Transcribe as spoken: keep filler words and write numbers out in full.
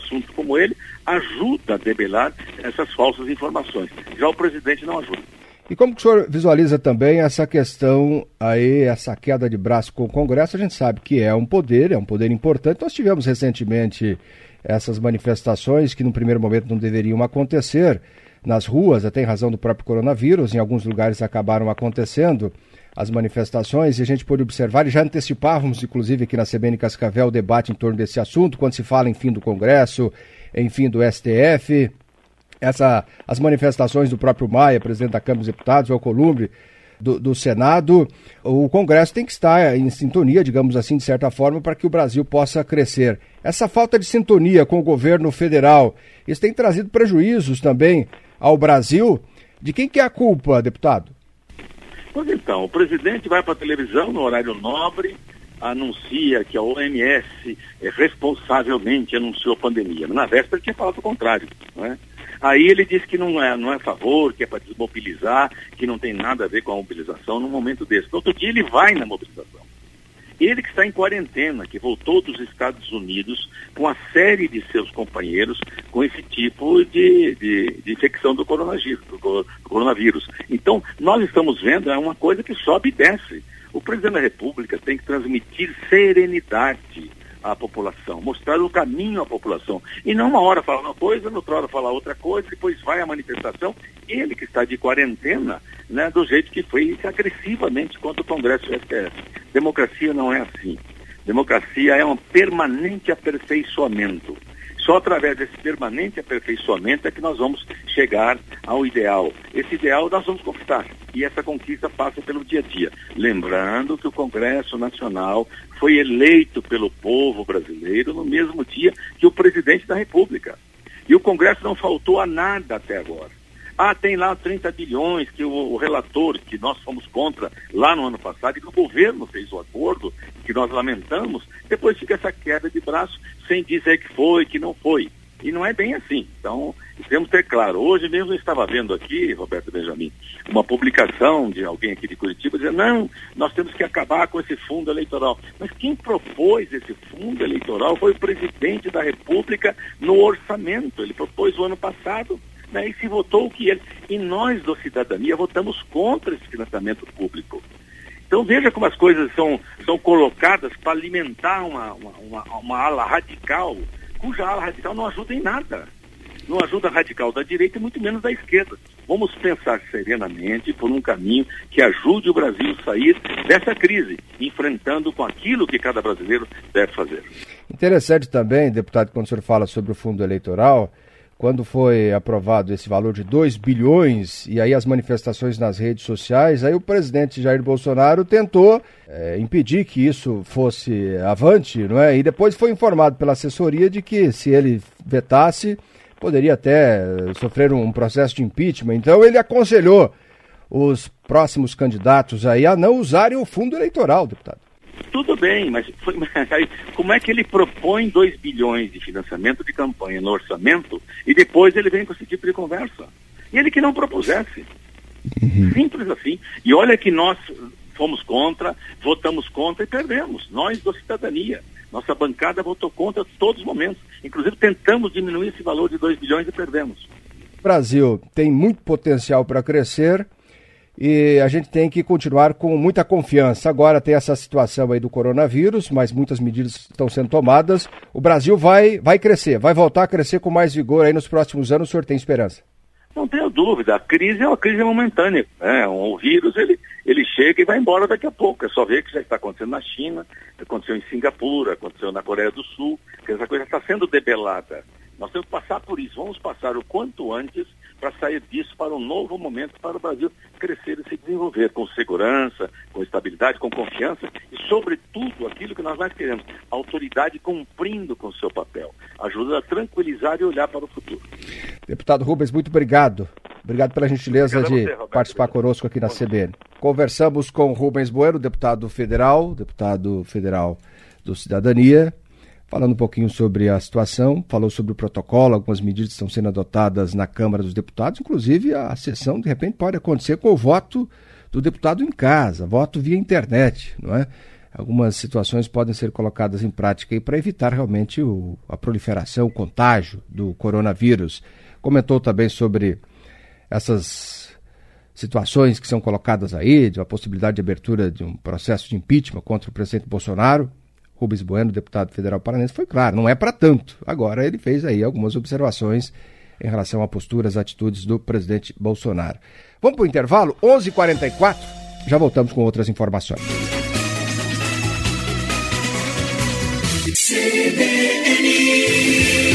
assunto como ele ajuda a debelar essas falsas informações. Já o presidente não ajuda. E como que o senhor visualiza também essa questão aí, essa queda de braço com o Congresso? A gente sabe que é um poder, é um poder importante. Nós tivemos recentemente essas manifestações que no primeiro momento não deveriam acontecer nas ruas, até em razão do próprio coronavírus. Em alguns lugares acabaram acontecendo as manifestações e a gente pôde observar, e já antecipávamos, inclusive, aqui na C B N Cascavel, o debate em torno desse assunto, quando se fala em fim do Congresso, em fim do S T F, essa, as manifestações do próprio Maia, presidente da Câmara dos Deputados, o Alcolumbre do, do Senado. O Congresso tem que estar em sintonia, digamos assim, de certa forma, para que o Brasil possa crescer. Essa falta de sintonia com o governo federal, isso tem trazido prejuízos também ao Brasil. De quem que é a culpa, deputado? Pois então, o presidente vai para a televisão no horário nobre, anuncia que a O M S é, responsavelmente anunciou a pandemia. Na véspera ele tinha falado o contrário, não é? Aí ele disse que não é, não é a favor, que é para desmobilizar, que não tem nada a ver com a mobilização num momento desse. No outro dia ele vai na mobilização. Ele que está em quarentena, que voltou dos Estados Unidos com a série de seus companheiros com esse tipo de, de, de infecção do coronavírus, do coronavírus. Então, nós estamos vendo é uma coisa que sobe e desce. O presidente da República tem que transmitir serenidade à população, mostrar o caminho à população. E não uma hora falar uma coisa, noutra hora falar outra coisa, depois vai a manifestação. Ele que está de quarentena, né, do jeito que foi agressivamente contra o Congresso e o S T F. Democracia não é assim. Democracia é um permanente aperfeiçoamento. Só através desse permanente aperfeiçoamento é que nós vamos chegar ao ideal. Esse ideal nós vamos conquistar. E essa conquista passa pelo dia a dia. Lembrando que o Congresso Nacional foi eleito pelo povo brasileiro no mesmo dia que o presidente da República. E o Congresso não faltou a nada até agora. Ah, tem lá trinta bilhões que o, o relator, que nós fomos contra lá no ano passado, e que o governo fez o acordo, que nós lamentamos, depois fica essa queda de braço sem dizer que foi, que não foi. E não é bem assim. Então, temos que ter claro. Hoje mesmo eu estava vendo aqui, Roberto Benjamin, uma publicação de alguém aqui de Curitiba dizendo, não, nós temos que acabar com esse fundo eleitoral. Mas quem propôs esse fundo eleitoral foi o presidente da República no orçamento. Ele propôs o ano passado, né, e se votou o que ele. E nós, do Cidadania, votamos contra esse financiamento público. Então veja como as coisas são, são colocadas para alimentar uma, uma, uma, uma ala radical, cuja ala radical não ajuda em nada. Não ajuda a radical da direita e muito menos da esquerda. Vamos pensar serenamente por um caminho que ajude o Brasil a sair dessa crise, enfrentando com aquilo que cada brasileiro deve fazer. Interessante também, deputado, quando o senhor fala sobre o fundo eleitoral, quando foi aprovado esse valor de dois bilhões e aí as manifestações nas redes sociais, aí o presidente Jair Bolsonaro tentou é, impedir que isso fosse avante, não é? E depois foi informado pela assessoria de que se ele vetasse, poderia até sofrer um processo de impeachment. Então ele aconselhou os próximos candidatos aí a não usarem o fundo eleitoral, deputado. Tudo bem, mas foi, como é que ele propõe dois bilhões de financiamento de campanha no orçamento e depois ele vem com esse tipo de conversa? E ele que não propusesse. Uhum. Simples assim. E olha que nós fomos contra, votamos contra e perdemos. Nós, da Cidadania. Nossa bancada votou contra a todos os momentos. Inclusive tentamos diminuir esse valor de dois bilhões e perdemos. O Brasil tem muito potencial para crescer. E a gente tem que continuar com muita confiança. Agora tem essa situação aí do coronavírus, mas muitas medidas estão sendo tomadas. O Brasil vai, vai crescer, vai voltar a crescer com mais vigor aí nos próximos anos. O senhor tem esperança? Não tenho dúvida. A crise é uma crise momentânea. Né? O vírus, ele, ele chega e vai embora daqui a pouco. É só ver que já está acontecendo na China, aconteceu em Singapura, aconteceu na Coreia do Sul, que essa coisa está sendo debelada. Nós temos que passar por isso. Vamos passar o quanto antes para sair disso para um novo momento para o Brasil crescer e se desenvolver com segurança, com estabilidade, com confiança e, sobretudo, aquilo que nós mais queremos, a autoridade cumprindo com o seu papel, ajuda a tranquilizar e olhar para o futuro. Deputado Rubens, muito obrigado. Obrigado pela gentileza obrigado de você, Roberto, participar conosco aqui na C B N. Conversamos com Rubens Bueno, deputado federal, deputado federal do Cidadania, falando um pouquinho sobre a situação, falou sobre o protocolo, algumas medidas que estão sendo adotadas na Câmara dos Deputados, inclusive a sessão, de repente, pode acontecer com o voto do deputado em casa, voto via internet, não é? algumas situações podem ser colocadas em prática para evitar realmente o, a proliferação, o contágio do coronavírus. Comentou também sobre essas situações que são colocadas aí, de uma possibilidade de abertura de um processo de impeachment contra o presidente Bolsonaro. Rubens Bueno, deputado federal paranense, foi claro, não é para tanto. Agora ele fez aí algumas observações em relação a posturas, atitudes do presidente Bolsonaro. Vamos para o intervalo, onze e quarenta e quatro, já voltamos com outras informações. C B N